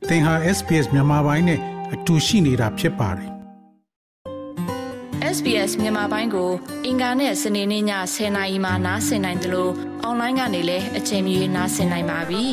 သင်ဟာ SPS မြန်မာပိုင်းနဲ့အတူရှိနေတာဖြစ်ပါတယ်။ SBS မြန်မာပိုင်းကိုအင်ကာနဲ့စနေနေ့ည10:00နာရီမှနားဆင်နိုင်တယ်လို့အွန်လိုင်းကနေလည်းအချိန်မီနားဆင်နိုင်ပါပြီ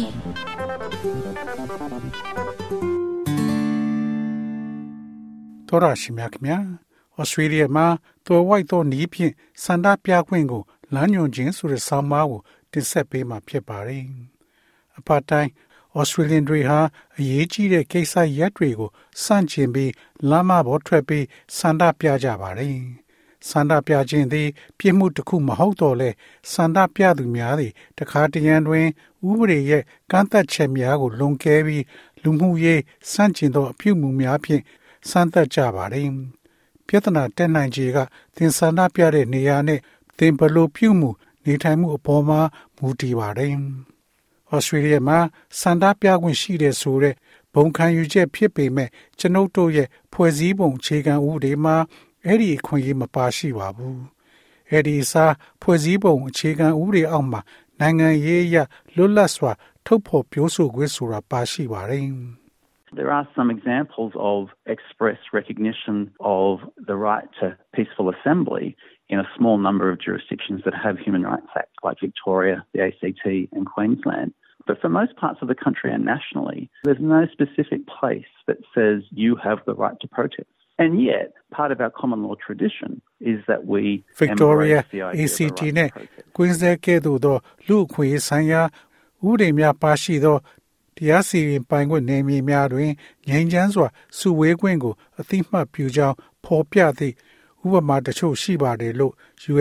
။သောရရှိမြခင်ဗျာ။ Australia မှာတော်ဝိုက်သောနီးဖြင့်စန္ဒပြခွင့်ကိုလမ်းညွှန်ခြင်းဆိုတဲ့ဆောင်းပါးကိုတင်ဆက်ပေးမှာဖြစ်ပါတယ်။အပတ်တိုင်းAustralian တွေဟာအရေးကြီးတဲ့ကိစ္စရပ်တွေကိုစန့်ကျင်ပြီးလမ်းမပေါ်ထွက်ပြီးဆန္ဒပြကြပါတယ်။ဆန္ဒပြခြင်းသည်ပြစ်မှုတစ်ခုမဟုတ်တော့လဲဆန္ဒပြသူများသည်တခါတရံတွင်ဥပဒေရဲ့ကန့်သတ်ချက်များကိုလွန်ကဲပြီးလူမှုရေးစန့်ကျင်သောအပြုအမူများဖြင့်စမ်းသပ်ကြပါတယ်။ပြဿနာတက်နိုင်ခြေကသင်ဆန္ဒပြတဲ့နေရာနဲ့သင်ဘလို့ပြုမှုနေထိုင်မှုအပေါ်မှာမူတည်ပါတယ်။ Australia မှာစန္ဒပြခွင့်ရှိတဲ့ဆိုတဲ့ဘုံခံယူချက်ဖြစ်ပေမဲ့ကျွန်ုပ်တို့ရဲ့ဖွဲ့စည်းပုံအခြေခံဥပဒေမှာအဲ့ဒီအခွင့်အရေးမပါရှိပါဘူး။အဲ့ဒီအစားဖွဲ့စည်းပုံအခြေခံဥပဒေအောက်မှာနိုင်ငံရေးအရလွတ်လပ်စွာထုတ်ဖော်ပြောဆိုခွင့်ဆိုတာပါရှိပါတယ်။ There are some examples of express recognition of the right to peaceful assembly in a small number of jurisdictions that have human rights acts like Victoria, the ACT and Queensland. But for most parts of the country and nationally, there's no specific place that says you have the right to protest. And yet, part of our common law tradition is that we Victoria, ACT နဲ့ Queensland ကဲ့သို့သောလူ့အခွင့်အရေးဆိုင်ရာဥပဒေများပါရှိသောတရားစီရင်ပိုင်ခွင့်နယ်မြေများတွင်ငြိမ်းချမ်းစွာစုဝေးခွင့်ကိုအသိမှတ်ပြုကြောင်းဖော်ပြသည့်ဥပမာတချို့ရှိပါတယ်လို့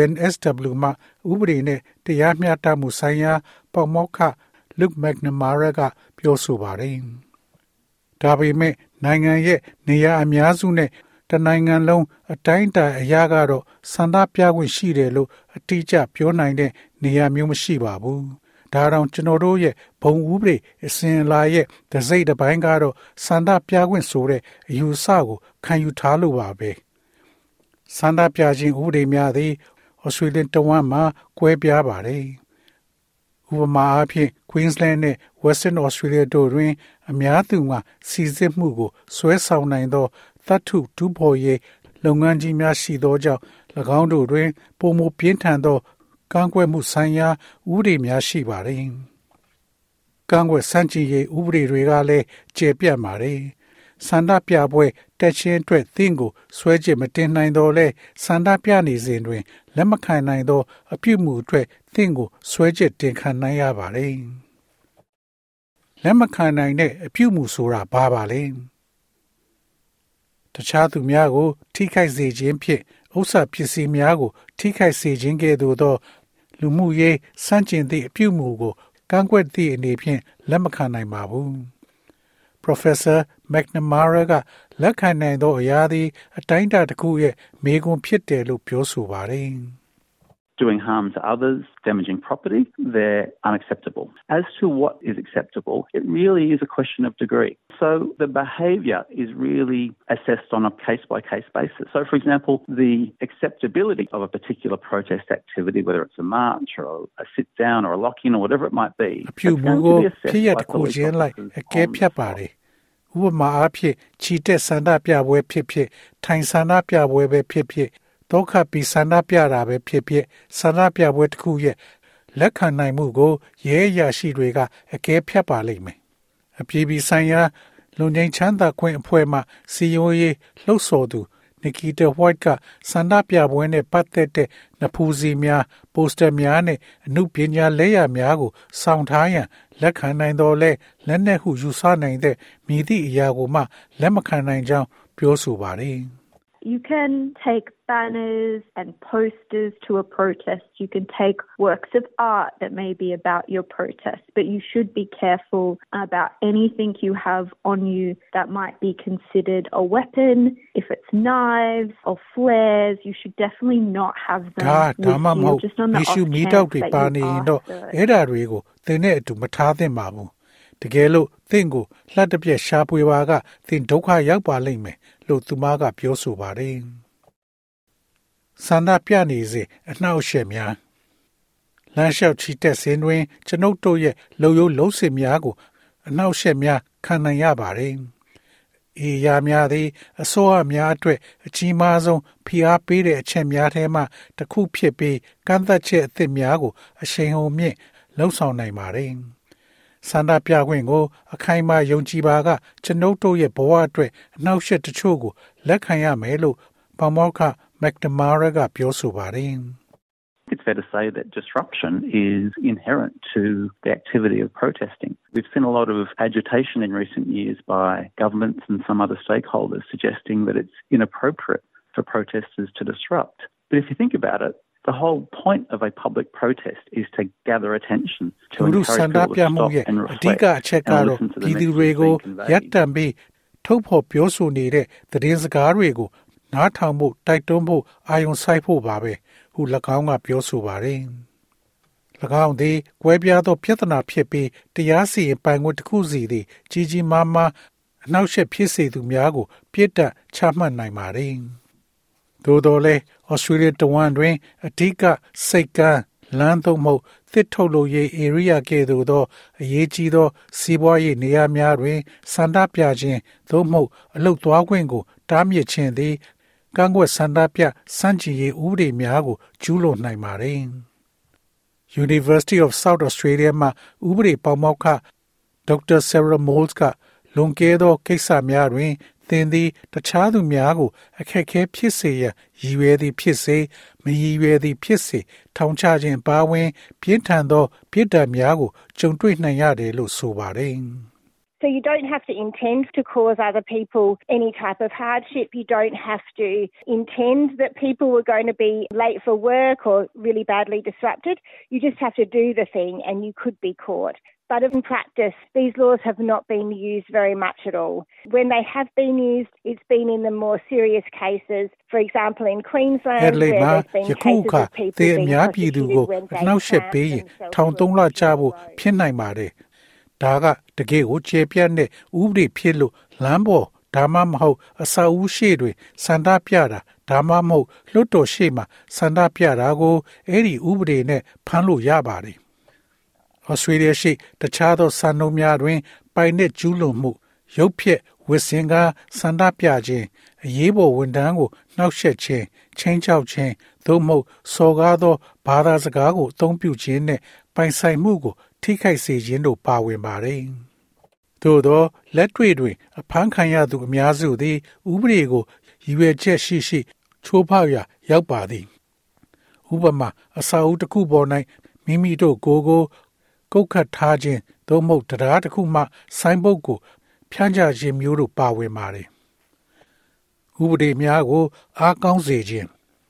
UNSW မှဥပဒေနဲ့တရားမျှတမှုဆိုင်ရာပေါမောက္ခ Luke McNamara ကပြောဆိုပါတယ်။ဒါပေမဲ့နိုင်ငံရဲ့နေရာအများစုနဲ့တနိုင်ငံလုံးအတိုင်းအတာအရာကတော့ဆန္ဒပြခွင့်ရှိတယ်လို့အတိအကျပြောနိုင်တဲ့နေရာမျိုးမရှိပါဘူး။ဒါတောင်ကျွန်တော်တို့ရဲ့ဘုံဥပဒေအစဉ်အလာရဲ့တစ်စိတ်တစ်ပိုင်းကတော့ဆန္ဒပြခွင့်ဆိုတဲ့အယူအဆကိုခံယူထားလို့ပါပဲ။ဆန္ဒပြခြင်းဥပဒေများသည် Australian တဝမ်းမှာကွဲပြားပါတယ်။ဥပမာအားဖြင့် Queensland နဲ့ Western Australia တို့တွင်အများသူမှာစီစစ်မှုကိုဆွဲဆောင်နိုင်သောသတ္ထုတူးဖော်ရေးလုပ်ငန်းကြီးများရှိသောကြောင့်၎င်းတို့တွင်ပုံမပြင်းထန်သောကန့်ကွက်မှုဆိုင်ရာဥပဒေများရှိပါတယ်။ကန့်ကွက်ဆန့်ကျင်ရေးဥပဒေတွေကလည်းကျေပြတ်ပါတယ်။ဆန္ဒပြပွဲတက်ချင်းအတွက်သင်ကိုဆွဲချင်မတင်နိုင်တော့လဲဆန္ဒပြနေစဉ်တွင်လက်မခံနိုင်သောအပြုအမူအတွက်သင်ကိုဆွဲချက်တင်ခံနိုင်ရပါတယ်။လက်မခံနိုင်တဲ့အပြုအမူဆိုတာဘာပါလဲ။တခြားသူများကိုထိခိုက်စေခြင်းဖြင့်ဥစ္စာပစ္စည်းများကိုထိခိုက်စေခြင်းကဲ့သို့သောလူမှုရေးစန့်ကျင်သည့်အပြုအမူကိုကန့်ကွက်သည့်အနေဖြင့်လက်မခံနိုင်ပါဘူး။ Professor McNamara ကလက်ခံနိုင်သောအရာသည်အတိုင်းအတာတစ်ခုရဲ့မေးခွန်းဖြစ်တယ်လို့ပြောဆိုပါတယ်။ Doing harm to others, damaging property, they're unacceptable. As to what is acceptable, it really is a question of degree. So the behaviour is really assessed on a case-by-case basis. So, for example, the acceptability of a particular protest activity, whether it's a march or a sit-down or a lock-in or whatever it might be, it's going to be assessed by police officers. ဥပမာအားဖြင့်ချီတက်ဆန္ဒပြပွဲဖြစ်ဖြစ်ထိုင်ဆန္ဒပြပွဲပဲဖြစ်ဖြစ်ဒုက္ခပြီးဆန္ဒပြတာပဲဖြစ်ဖြစ်ဆန္ဒပြပွဲတစ်ခုရဲ့လက်ခံနိုင်မှုကိုရဲအရာရှိတွေကအကဲဖြတ်ပါလိမ့်မယ်အပြည်ပြည်ဆိုင်ရာလူငင်းချမ်းသာခွင့်အဖွဲ့မှစီယိုရေးလှုပ်ဆော်သူ Nikita White ကဆန္ဒပြပွဲနဲ့ပတ်သက်တဲ့နဖူးစီများပိုစတာများနဲ့အမှုပညာလက်ရာများကိုစောင့်ထားရန်လက်ခံနိုင်တော်လဲလက်နက်ဟုယူဆနိုင်တဲ့မိသည့်အရာကိုမှလက်မခံနိုင်ကြောင်းပြောဆိုပါတယ်။ You can take banners and posters to a protest. You can take works of art that may be about your protest, but you should be careful about anything you have on you that might be considered a weapon. If it's knives or flares, you should definitely not have them with you, just on the off chance that you are. အဲ့ဒါတွေကိုသင်နဲ့အတူမထားသင့်ပါဘူး။တကယ်လို့သင်ကိုလှတ်တပြက်ရှားပွေပါကသင်ဒုက္ခရောက်ပါလိမ့်မယ်လို့သူမကပြောဆိုပါတယ်။ဆန္ဒပြနေစဉ်အနှောက်အယှက်များလမ်းလျှောက်ချီတက်စဉ်တွင်ကျွန်ုပ်တို့ရဲ့လုံယုံလုံးစင်များကိုအနှောက်အယှက်များခံနိုင်ရပါတယ်။အေးရများသည်အစိုးရများအတွက်အကြီးမားဆုံးဖိအားပေးတဲ့အချက်များထဲမှတစ်ခုဖြစ်ပြီးကန့်သတ်ချက်အသစ်များကိုအရှိန်ဟုန်မြင့်လှုံ့ဆော်နိုင်ပါတယ်။ဆန္ဒပြခွင့်ကိုအခိုင်အမာယုံကြည်ပါကကျွန်ုပ်တို့ရဲ့ဘဝအတွက်အနှောက်အယှက်တချို့ကိုလက်ခံရမယ်လို့ပါမောက္ခ McNamara ကပြောဆိုပါတယ်။ It's fair to say that disruption is inherent to the activity of protesting. We've seen a lot of agitation in recent years by governments and some other stakeholders suggesting that it's inappropriate for protesters to disrupt. But if you think about it, the whole point of a public protest is to gather attention, to encourage people to stop and reflect and listen to the messages being conveyed. ရပ်တန့်ပြီးထုတ်ဖော်ပြောဆိုနေတဲ့သတင်းစကားတွေကိုနားထောင်ဖို့တိုက်တွန်းဖို့အာရုံစိုက်ဖို့ပါပဲဟု၎င်းကပြောဆိုပါတယ်။၎င်းသည်ကွဲပြားသောပြဿနာဖြစ်ပြီးတရားစီရင်ပိုင်ခွင့်တစ်ခုစီသည်ကြီးကြီးမားမားအနှောက်အယှက်ဖြစ်စေသူများကိုပြစ်ဒဏ်ချမှတ်နိုင်ပါတယ်။သို့တော်လည်းဩစတြေးလျတဝန်းတွင်အဓိကစိတ်ကမ်းလမ်းသို့မဟုတ်သစ်ထုတ်လုပ်ရေးဧရိယာကဲ့သို့သောအရေးကြီးသောစီးပွားရေးနေရာများတွင်ဆန္ဒပြခြင်းသို့မဟုတ်အလုပ်သွားခွင့်ကိုတားမြစ်ခြင်းသည်ကန့်ကွက်ဆန္ဒပြစန့်ကျင်ရေးဥပဒေများကိုကျူးလွန်နိုင်ပါတယ်။ University of South Australia မှာဥပဒေပေါမောက္ခ Dr. Sarah Moles ကလွန်ကဲသောကိစ္စများတွင်သင်သည်တခြားသူများကိုအခက်အခဲဖြစ်စေရန်ရည်ရွယ်သည်ဖြစ်စေမရည်ရွယ်သည်ဖြစ်စေထောင်ချခြင်းပါဝင်ပြင်းထန်သောပြစ်ဒဏ်များကိုကြုံတွေ့နိုင်ရတယ်လို့ဆိုပါတယ်။ So you don't have to intend to cause other people any type of hardship. You don't have to intend that people were going to be late for work or really badly disrupted. You just have to do the thing and you could be caught. But in practice, these laws have not been used very much at all. When they have been used, it's been in the more serious cases. For example, in Queensland, where there's been cases of people being prosecuted when they found themselves ဒါကတကယ်ကိုကျေပြတ်တဲ့ဥပဒေဖြစ်လို့လမ်းပေါ်ဒါမှမဟုတ်အစာအုပ်ရှိတွေစန္ဒပြတာဒါမှမဟုတ်လွတ်တော်ရှိမှစန္ဒပြတာကိုအဲ့ဒီဥပဒေနဲ့ဖမ်းလို့ရပါတယ်။ဩစတြေးလျရှိတခြားသောစံနှုန်းများတွင်ပိုင်တဲ့ကျူးလွန်မှုရုပ်ဖြက်ဝစ်စင်ကစန္ဒပြခြင်းအရေးပေါ်ဝန်ထမ်းကိုနှောက်ယှက်ခြင်းချင်းချောက်ခြင်းသို့မဟုတ်စော်ကားသောဘာသာစကားကိုအသုံးပြုခြင်းနဲ့ပိုင်ဆိုင်မှုကိုထိခိုက်စေခြင်းတို့ပါဝင်ပါတယ်။သို့သောလက်တွေ့တွင်အဖမ်းခံရသူအများစုသည်ဥပဒေကိုရည်ရွယ်ချက်ရှိရှိချိုးဖောက်ရာရောက်ပါသည်။ဥပမာအစာအုပ်တစ်ခုပေါ်၌မိမိတို့ကိုယ်ကိုကုတ်ခတ်ထားခြင်းသို့မဟုတ်တရားတစ်ခုမှဆိုင်းဘုတ်ကိုဖြန့်ချခြင်းမျိုးတို့ပါဝင်ပါတယ်။ဥပဒေများကိုအားကောင်းစေခြင်း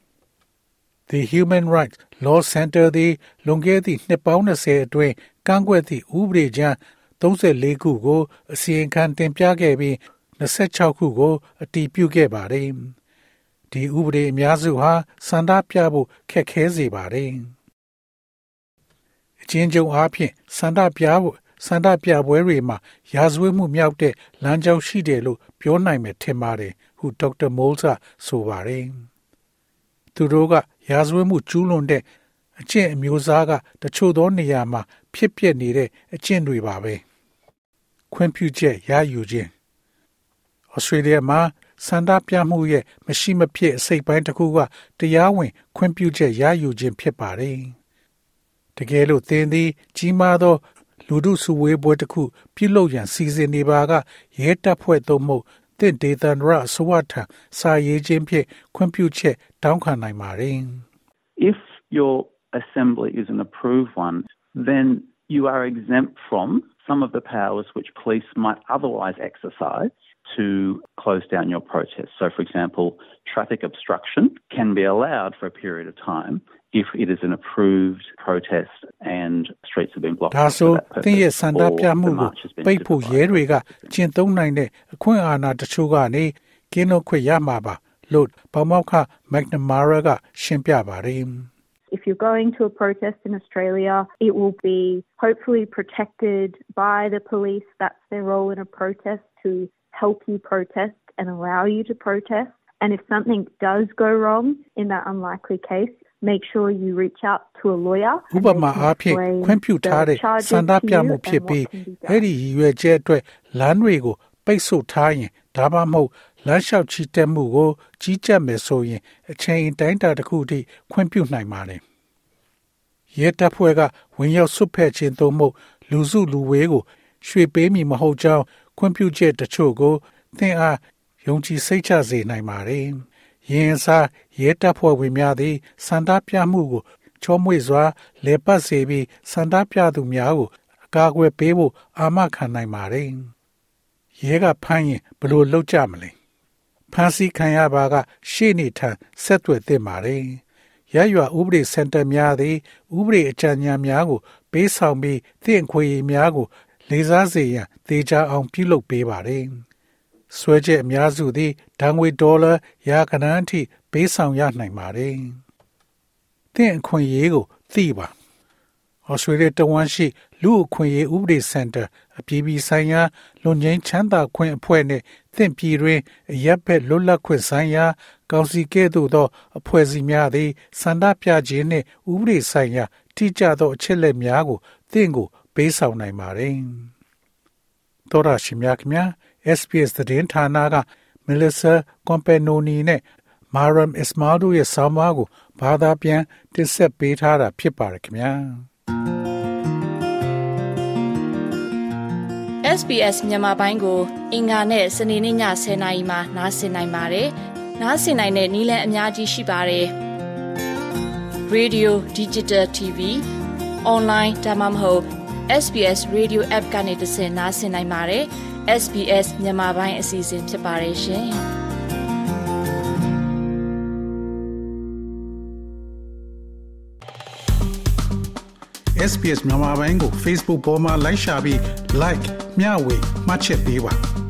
The Human Rights Law Center သည်လွန်ခဲ့သည့်နှစ်ပေါင်း20အတွင်းကန့်ကွက်သည့်ဥပဒေကြမ်း34ခုကိုအစီရင်ခံတင်ပြခဲ့ပြီး26ခုကိုအတည်ပြုခဲ့ပါတယ်။ဒီဥပဒေအများစုဟာစန္ဒပြဖို့ခက်ခဲစေပါတယ်။အချင်းချင်းအားဖြင့်စန္ဒပြပွဲတွေမှာရာဇဝတ်မှုမြောက်တဲ့လမ်းကြောင်းရှိတယ်လို့ပြောနိုင်မယ်ထင်ပါတယ်ဟုဒေါက်တာမိုးလ်ကဆိုပါတယ်။သူတို့ကရာဇဝတ်မှုကျူးလွန်တဲ့အကျင့်အမျိုးအစားကတချို့သောနေရာမှာဖြစ်ပျက်နေတဲ့အကျင့်တွေပါပဲခွင့်ပြုချက်ရယူခြင်းဩစတြေးလျမှာစန္ဒပြမှုရဲ့မရှိမဖြစ်အစိတ်ပိုင်းတစ်ခုကတရားဝင်ခွင့်ပြုချက်ရယူခြင်းဖြစ်ပါတယ်တကယ်လို့သင်သည်ကြီးမားသောလူထုစုဝေးပွဲတစ်ခုပြုလုပ်ရန်စီစဉ်နေပါကရဲတပ်ဖွဲ့သို့မဟုတ်သင်ဒေသန္တရအစိုးရထံစာရေးခြင်းဖြင့်ခွင့်ပြုချက်တောင်းခံနိုင်ပါတယ် If your assembly is an approved one, then you are exempt from some of the powers which police might otherwise exercise to close down your protest. So, for example, traffic obstruction can be allowed for a period of time if it is an approved protest and streets have been blocked for that purpose. သင်ရဲ့စန္ဒပြမှုကိုပိတ်ဖို့ရဲတွေကကျင့်သုံးနိုင်တဲ့အခွင့်အာဏာတချို့ကနေကင်းလွတ်ခွင့်ရမှာပါလို့ပါမောက္ခ McNamara ကရှင်းပြပါတယ် If you're going to a protest in Australia, it will be hopefully protected by the police. That's their role in a protest, to help you protest and allow you to protest. And if something does go wrong in that unlikely case, make sure you reach out to a lawyer. ဥပမာအားဖြင့်ခွင့်ပြုထားတဲ့စန္ဒပြမှုဖြစ်ပြီးအဲ့ဒီရွယ်ချက်အတွက်လမ်းတွေကိုပိတ်ဆို့ထားရင်ဒါမှမဟုတ်လမ်းလျှောက်ချီတက်မှုကိုကြီးကြပ်မယ်ဆိုရင်အချိန်တိုင်းတာတစ်ခုထိခွင့်ပြုနိုင်ပါတယ်ရဲတပ်ဖွဲ့ကဝင်ရောက်ဆွတ်ဖက်ခြင်းသို့မဟုတ်လူစုလူဝေးကိုရွှေ့ပေးမည်မဟုတ်ကြောင်းခွင့်ပြုချက်တချို့ကိုသင်အားယုံကြည်စိတ်ချစေနိုင်ပါတယ်။ယင်းစားရဲတပ်ဖွဲ့ဝင်များသည်စန္ဒပြမှုကိုချောမွေ့စွာလေပတ်စေပြီးစန္ဒပြသူများကိုအကာအကွယ်ပေးဖို့အာမခံနိုင်ပါတယ်။ရဲကဖမ်းရင်ဘယ်လိုလုပ်ကြမလဲ။ဖမ်းဆီးခံရပါကရှေ့နေထံဆက်သွယ်သင့်ပါတယ်။ရရွာဥပဒေစင်တာများသည်ဥပဒေအကြံဉာဏ်များကိုပေးဆောင်ပြီးသင့်ခွေများကိုလေးစားစေရန်သေချာအောင်ပြုလုပ်ပေးပါတယ်။ဆွဲချက်အများစုသည်ဒဏ်ငွေဒေါ်လာရာခဏအထိပေးဆောင်ရနိုင်ပါတယ်။သင့်အခွင့်အရေးကိုသိပါ။ဩစတြေးလျတဝန်ရှိလူအခွင့်အရေးဥပဒေစင်တာအပြည်ပြည်ဆိုင်ရာလွန်ငင်းချမ်းသာခွင့်အဖွဲ့နှင့်သင့်ပြည်တွင်အရပ်ဘက်လွတ်လပ်ခွင့်ဆိုင်ရာကောင်စီကဲ့သို့သောအဖွဲ့အစည်းများသည်စန္ဒပြခြင်းနှင့်ဥပဒေဆိုင်ရာတိကျသောအချက်အလက်များကိုသင်ကိုပေးဆောင်နိုင်ပါတယ်။သောရရှိမြခင်များ SPS သတင်းဌာနက Melissa Companoni နဲ့ Maram Ismail တို့ရဲ့ဆောင်းပါးကိုဘာသာပြန်တင်ဆက်ပေးထားတာဖြစ်ပါတယ်ခင်ဗျာ။ SBS မြန်မာပိုင်းကိုအင်္ဂါနဲ့စနေနေ့ည10:00နာရီမှနားဆင်နိုင်ပါတယ်။နားဆင်နိုင်တဲ့နည်းလမ်းအများကြီးရှိပါတယ်။ Radio Digital TV Online ဒါမှမဟုတ် SBS Radio App ကနေတဆင့်နားဆင်နိုင်ပါတယ်။ SBS မြန်မာပိုင်းအစီအစဉ်ဖြစ်ပါတယ်ရှင်။ SBS မြန်မာပိုင်းကို Facebook ပေါ်မှာ like ရှာပြီး like မျှဝေမှတ်ချက်ပေးပါ